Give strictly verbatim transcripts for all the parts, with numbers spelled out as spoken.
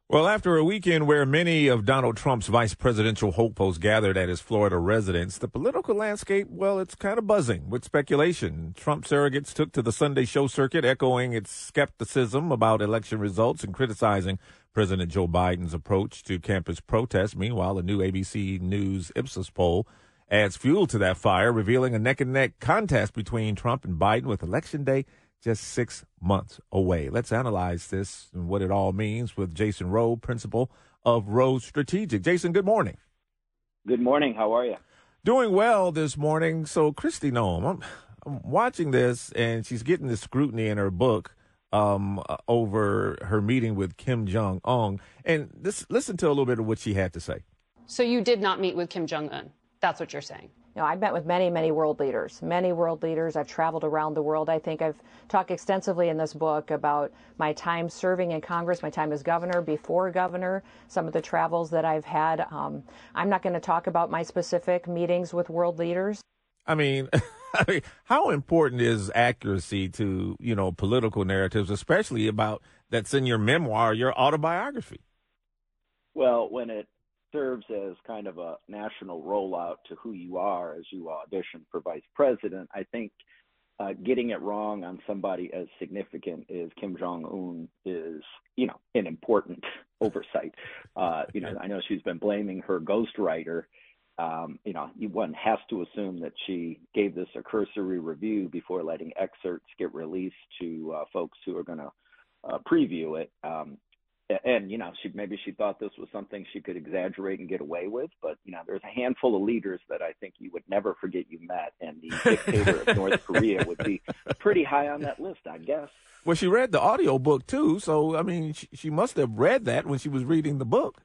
Well, after a weekend where many of Donald Trump's vice presidential hopefuls gathered at his Florida residence, the political landscape, well, it's kind of buzzing with speculation. Trump surrogates took to the Sunday show circuit, echoing its skepticism about election results and criticizing President Joe Biden's approach to campus protests. Meanwhile, a new A B C News Ipsos poll adds fuel to that fire, revealing a neck-and-neck contest between Trump and Biden with Election Day just six months away. Let's analyze this and what it all means with Jason Rowe, principal of Rowe Strategic. Jason, good morning. Good morning. How are you? Doing well this morning. So, Kristi Noem, I'm, I'm watching this, and she's getting the scrutiny in her book um, uh, over her meeting with Kim Jong-un. And this, listen to a little bit of what she had to say. So you did not meet with Kim Jong-un. That's what you're saying. You know, I've met with many, many world leaders, many world leaders. I've traveled around the world. I think I've talked extensively in this book about my time serving in Congress, my time as governor, before governor, some of the travels that I've had. Um, I'm not going to talk about my specific meetings with world leaders. I mean, I mean, how important is accuracy to, you know, political narratives, especially about that's in your memoir, your autobiography? Well, when it serves as kind of a national rollout to who you are as you audition for vice president, I think uh, getting it wrong on somebody as significant as Kim Jong-un is, you know, an important oversight. Uh, you know, I know she's been blaming her ghostwriter. Um, you know, one has to assume that she gave this a cursory review before letting excerpts get released to uh, folks who are going to uh, preview it. Um, And, you know, she maybe she thought this was something she could exaggerate and get away with. But, you know, there's a handful of leaders that I think you would never forget you met. And the dictator of North Korea would be pretty high on that list, I guess. Well, she read the audio book, too. So, I mean, she, she must have read that when she was reading the book.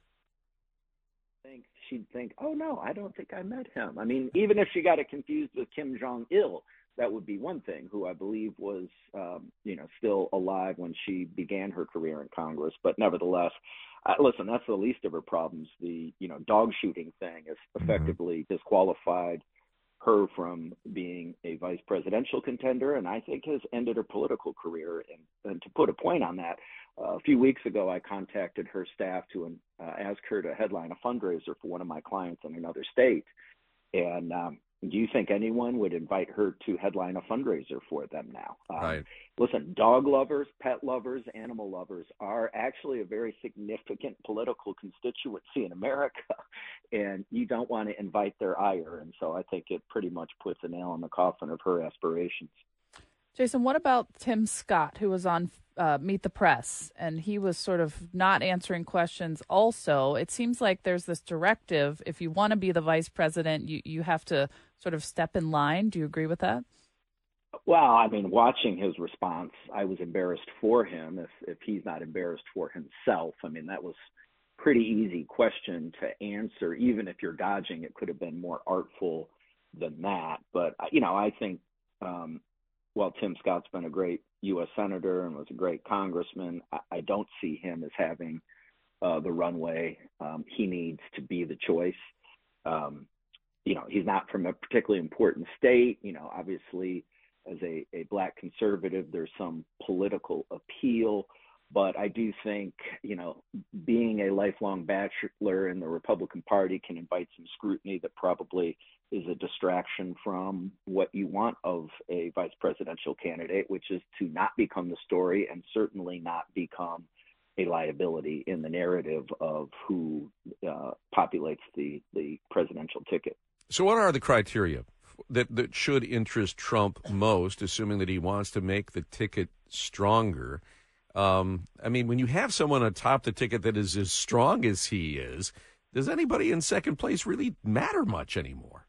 I think she'd think, oh, no, I don't think I met him. I mean, even if she got it confused with Kim Jong-il, that would be one thing, who I believe was, um, you know, still alive when she began her career in Congress. But nevertheless, uh, listen, that's the least of her problems. The, you know, dog shooting thing has effectively mm-hmm. disqualified her from being a vice presidential contender, and I think has ended her political career. And, and to put a point on that, uh, a few weeks ago, I contacted her staff to uh, ask her to headline a fundraiser for one of my clients in another state. And, um, do you think anyone would invite her to headline a fundraiser for them now? Um, right. Listen, dog lovers, pet lovers, animal lovers are actually a very significant political constituency in America, and you don't want to invite their ire. And so I think it pretty much puts a nail in the coffin of her aspirations. Jason, what about Tim Scott, who was on uh, Meet the Press, and he was sort of not answering questions also? It seems like there's this directive, if you want to be the vice president, you, you have to sort of step in line. Do you agree with that? Well, I mean, watching his response, I was embarrassed for him, if, if he's not embarrassed for himself. I mean, that was pretty easy question to answer. Even if you're dodging, it could have been more artful than that. But, you know, I think um, – Well, Tim Scott's been a great U S senator and was a great congressman, I, I don't see him as having uh, the runway um, he needs to be the choice. Um, you know, he's not from a particularly important state. You know, obviously, as a, a black conservative, there's some political appeal. But I do think, you know, being a lifelong bachelor in the Republican Party can invite some scrutiny that probably is a distraction from what you want of a vice presidential candidate, which is to not become the story and certainly not become a liability in the narrative of who uh, populates the, the presidential ticket. So what are the criteria that, that should interest Trump most, assuming that he wants to make the ticket stronger? Um, I mean, when you have someone atop the ticket that is as strong as he is, does anybody in second place really matter much anymore?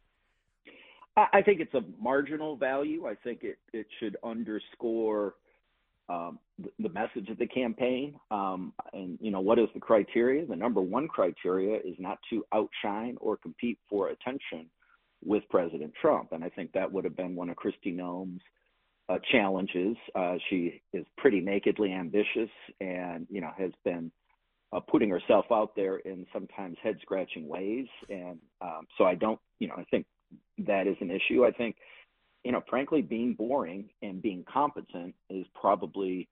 I think it's a marginal value. I think it, it should underscore um, the, the message of the campaign. Um, and, you know, what is the criteria? The number one criteria is not to outshine or compete for attention with President Trump. And I think that would have been one of Kristi Noem's uh, challenges. Uh, she is pretty nakedly ambitious and, you know, has been uh, putting herself out there in sometimes head-scratching ways. And um, so I don't, you know, I think that is an issue. I think, you know, frankly, being boring and being competent is probably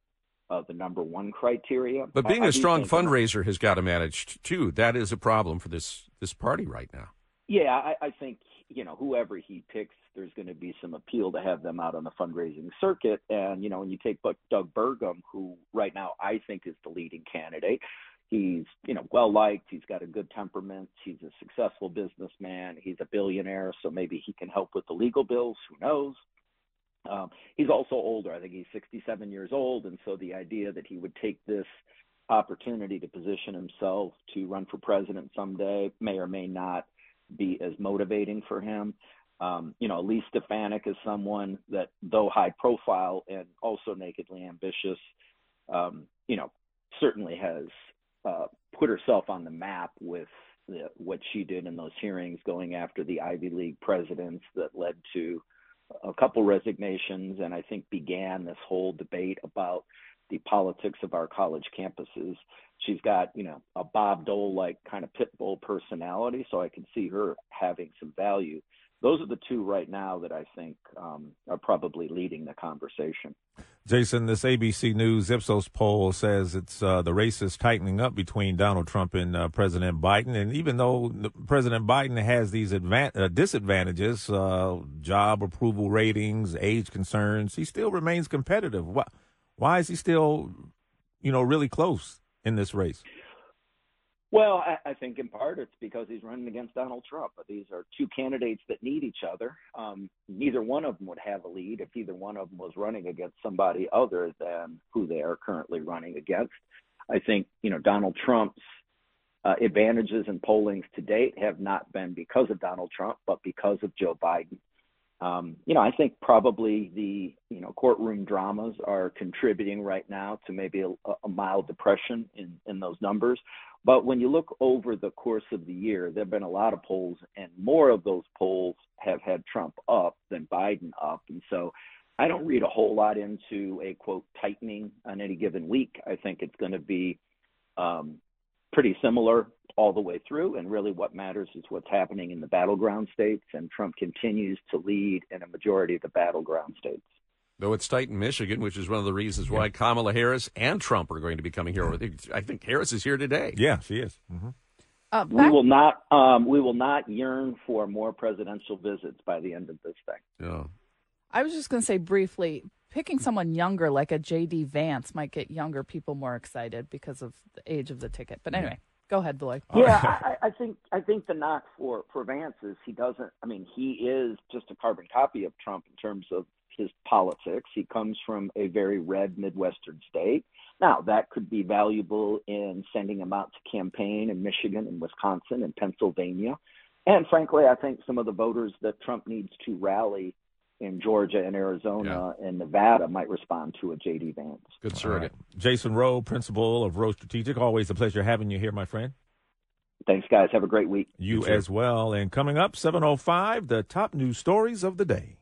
uh, the number one criteria. But being I, a strong I fundraiser has got to manage too. That is a problem for this this party right now. Yeah, I, I think, you know, whoever he picks, there's going to be some appeal to have them out on the fundraising circuit. And, you know, when you take Doug Burgum, who right now I think is the leading candidate, he's, you know, well-liked. He's got a good temperament. He's a successful businessman. He's a billionaire, so maybe he can help with the legal bills. Who knows? Um, he's also older. I think he's sixty-seven years old. And so the idea that he would take this opportunity to position himself to run for president someday may or may not be as motivating for him. Um, you know, Elise Stefanik is someone that, though high profile and also nakedly ambitious, um, you know, certainly has uh, put herself on the map with the, what she did in those hearings going after the Ivy League presidents that led to a couple resignations and I think began this whole debate about the politics of our college campuses. She's got, you know, a Bob Dole-like kind of pit bull personality, so I can see her having some value. Those are the two right now that I think um, are probably leading the conversation. Jason, this A B C News Ipsos poll says it's uh, the race is tightening up between Donald Trump and uh, President Biden. And even though President Biden has these advan- uh, disadvantages, uh, job approval ratings, age concerns, he still remains competitive. Why, why is he still, you know, really close in this race? Well, I, I think in part it's because he's running against Donald Trump. These are two candidates that need each other. Um, neither one of them would have a lead if either one of them was running against somebody other than who they are currently running against. I think, you know, Donald Trump's uh, advantages in pollings to date have not been because of Donald Trump, but because of Joe Biden. Um, you know, I think probably the, you know, courtroom dramas are contributing right now to maybe a, a mild depression in, in those numbers. But when you look over the course of the year, there have been a lot of polls, and more of those polls have had Trump up than Biden up. And so I don't read a whole lot into a, quote, tightening on any given week. I think it's going to be um, pretty similar all the way through. And really what matters is what's happening in the battleground states. And Trump continues to lead in a majority of the battleground states. Though it's tight in Michigan, which is one of the reasons why Kamala Harris and Trump are going to be coming here. I think Harris is here today. Yeah, she is. Mm-hmm. Uh, we will not. Um, we will not yearn for more presidential visits by the end of this thing. Yeah. I was just going to say briefly, picking someone younger like a J D Vance might get younger people more excited because of the age of the ticket. But anyway, go ahead, Lloyd. Yeah, I, I think I think the knock for for Vance is he doesn't. I mean, he is just a carbon copy of Trump in terms of his politics. He comes from a very red Midwestern state. Now, that could be valuable in sending him out to campaign in Michigan and Wisconsin and Pennsylvania. And frankly, I think some of the voters that Trump needs to rally in Georgia and Arizona yeah. and Nevada might respond to a J D Vance. Good surrogate. Right. Jason Rowe, principal of Rowe Strategic. Always a pleasure having you here, my friend. Thanks, guys. Have a great week. You as well. And coming up, seven oh five, the top news stories of the day.